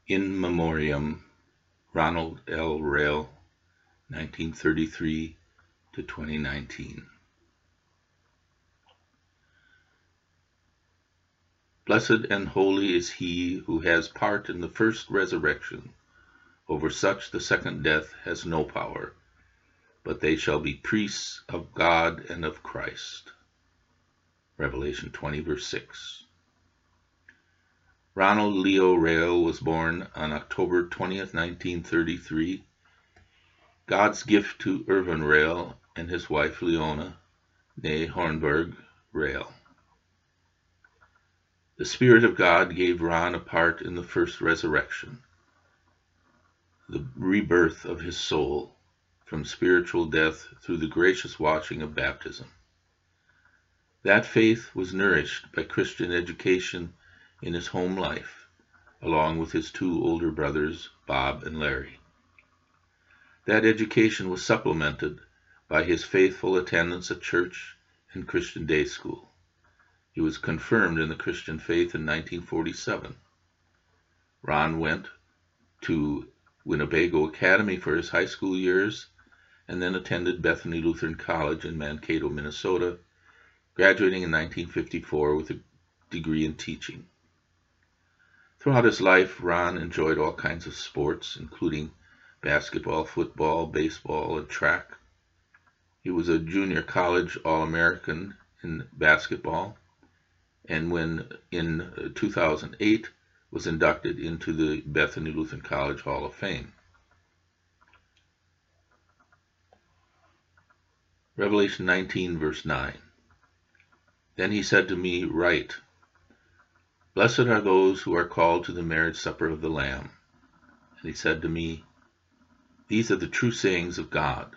In Memoriam, Ronald L. Raill, 1933 to 2019. Blessed and holy is he who has part in the first resurrection. Over such the second death has no power, but they shall be priests of God and of Christ. Revelation 20, verse 6. Ronald Leo Raill was born on October 20th, 1933. God's gift to Irvin Raill and his wife Leona, née Hornburg Raill. The Spirit of God gave Ron a part in the first resurrection, the rebirth of his soul from spiritual death through the gracious washing of baptism. That faith was nourished by Christian education in his home life, along with his two older brothers, Bob and Larry. That education was supplemented by his faithful attendance at church and Christian day school. He was confirmed in the Christian faith in 1947. Ron went to Winnebago Academy for his high school years and then attended Bethany Lutheran College in Mankato, Minnesota, graduating in 1954 with a degree in teaching. Throughout his life, Ron enjoyed all kinds of sports, including basketball, football, baseball, and track. He was a junior college All-American in basketball, and when in 2008 was inducted into the Bethany Lutheran College Hall of Fame. Revelation 19, verse 9. Then he said to me, Write, Blessed are those who are called to the marriage supper of the Lamb. And he said to me, These are the true sayings of God.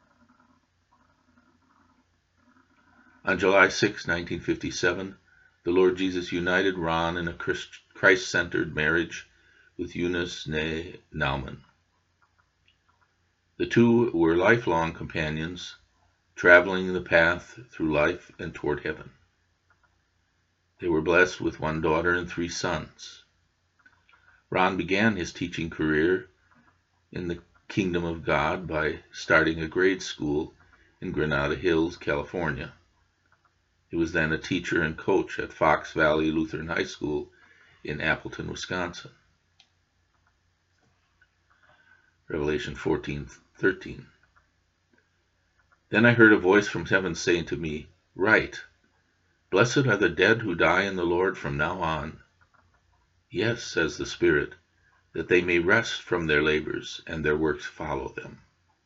On July 6, 1957, the Lord Jesus united Ron in a Christ-centered marriage with Eunice née Naumann. The two were lifelong companions, traveling the path through life and toward heaven. They were blessed with one daughter and 3 sons. Ron began his teaching career in the Kingdom of God by starting a grade school in Granada Hills, California. He was then a teacher and coach at Fox Valley Lutheran High School in Appleton, Wisconsin. Revelation 14:13. Then I heard a voice from heaven saying to me, Write, Blessed are the dead who die in the Lord from now on. Yes, says the Spirit, that they may rest from their labors and their works follow them.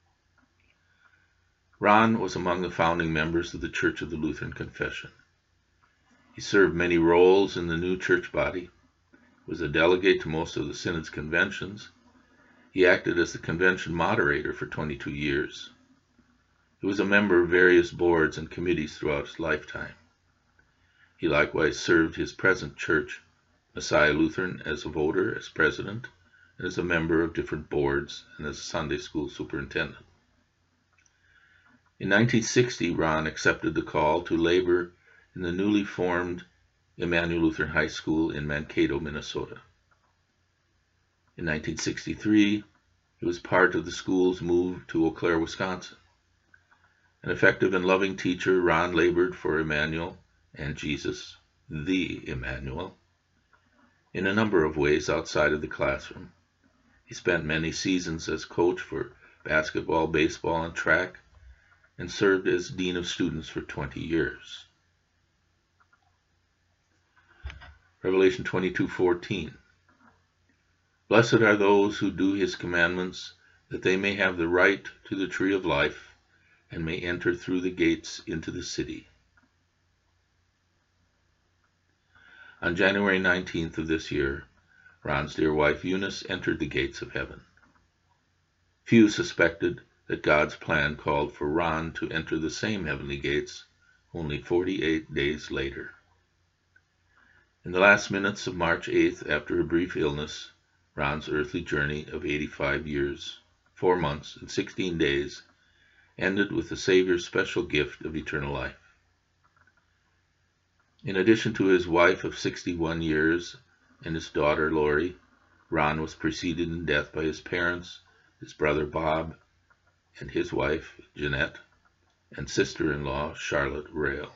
Ron was among the founding members of the Church of the Lutheran Confession. He served many roles in the new church body, was a delegate to most of the Synod's conventions. He acted as the convention moderator for 22 years. He was a member of various boards and committees throughout his lifetime. He likewise served his present church, Messiah Lutheran, as a voter, as president, and as a member of different boards and as a Sunday school superintendent. In 1960, Ron accepted the call to labor in the newly formed Emmanuel Lutheran High School in Mankato, Minnesota. In 1963, he was part of the school's move to Eau Claire, Wisconsin. An effective and loving teacher, Ron labored for Emmanuel and Jesus, the Emmanuel, in a number of ways outside of the classroom. He spent many seasons as coach for basketball, baseball, and track, and served as Dean of Students for 20 years. Revelation 22:14. Blessed are those who do his commandments, that they may have the right to the tree of life, and may enter through the gates into the city. On January 19th of this year, Ron's dear wife Eunice entered the gates of heaven. Few suspected that God's plan called for Ron to enter the same heavenly gates only 48 days later. In the last minutes of March 8th, after a brief illness, Ron's earthly journey of 85 years, 4 months, and 16 days ended with the Savior's special gift of eternal life. In addition to his wife of 61 years and his daughter Lori, Ron was preceded in death by his parents, his brother Bob, and his wife, Jeanette, and sister-in-law, Charlotte Rail.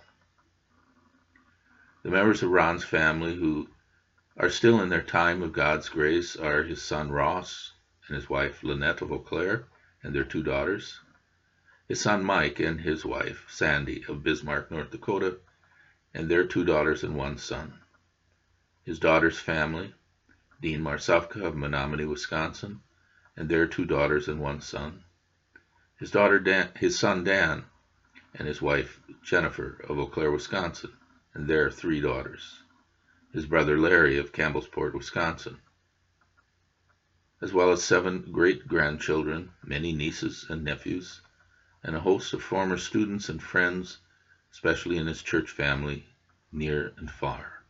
The members of Ron's family who are still in their time of God's grace are his son Ross and his wife Lynette of Eau Claire and their 2 daughters, his son Mike and his wife Sandy of Bismarck, North Dakota, and their 2 daughters and 1 son, his daughter's family, Dean Marsufka of Menominee, Wisconsin, and their 2 daughters and 1 son, his son Dan, and his wife Jennifer of Eau Claire, Wisconsin, and their 3 daughters, his brother Larry of Campbellsport, Wisconsin, as well as 7 great-grandchildren, many nieces and nephews, and a host of former students and friends, especially in his church family, near and far.